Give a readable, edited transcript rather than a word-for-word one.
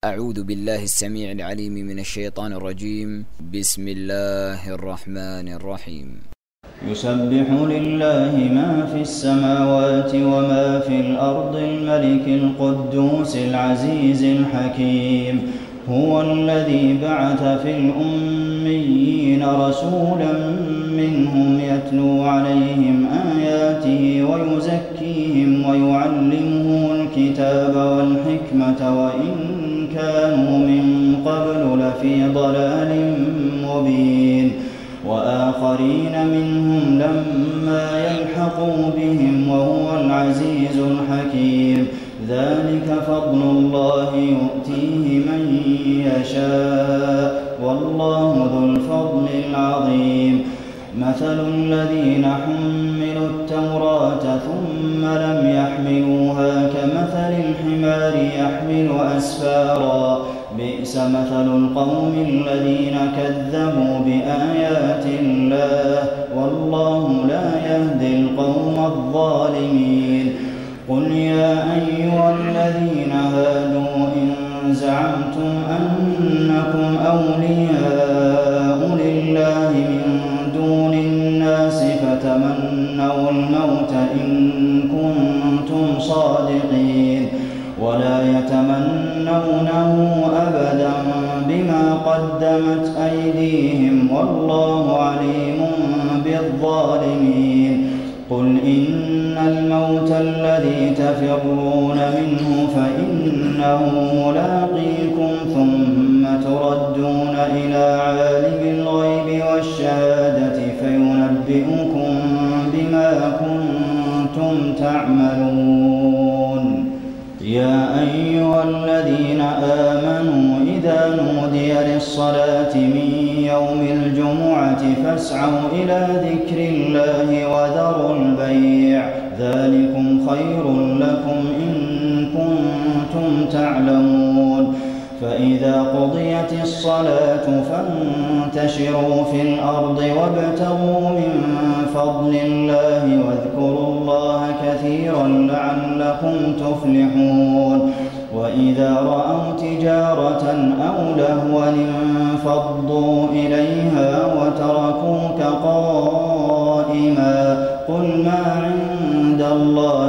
أعوذ بالله السميع العليم من الشيطان الرجيم. بسم الله الرحمن الرحيم. يسبح لله ما في السماوات وما في الأرض الملك القدوس العزيز الحكيم. هو الذي بعث في الأميين رسولا منهم يتلو عليهم آياته ويزكيهم ويعلمهم الكتاب والحكمة وإن كانوا من قبل لفي ضلال مبين. وآخرين منهم لما يلحقوا بهم وهو العزيز الحكيم. ذلك فضل الله يؤتيه من يشاء والله ذو الفضل العظيم. مثل الذين حملوا التوراة ثم لم يحملوها كمثل الحمار يحمل أسفارا بئس مثل القوم الذين كذبوا بآيات الله والله لا يهدي القوم الظالمين. قل يا أيها الذين هادوا إن زعمتم أنكم أولياء لله من دون الناس فتمنوا الموت إن كنتم صادقين ولا يتمنونه أبدا بما قدمت أيديهم والله عليم بالظالمين. قل إن الموت الذي تفرون منه فإنه ملاقيكم ثم تردون إلى عالم الغيب والشهادة فينبئكم بما كنتم تعملون. يا أيها الذين آمنوا إذا نودي للصلاة من يوم الجمعة فاسعوا إلى ذكر الله وذروا البيع ذلكم خير لكم إن كنتم تعلمون. فإذا قضيت الصلاة فانتشروا في الأرض وابتغوا من فضل الله واذكروا الله كثيرا لعلكم تفلحون. وإذا رأوا تجارة أو لهوا انفضوا إليها وتركوك قائما قل ما عند الله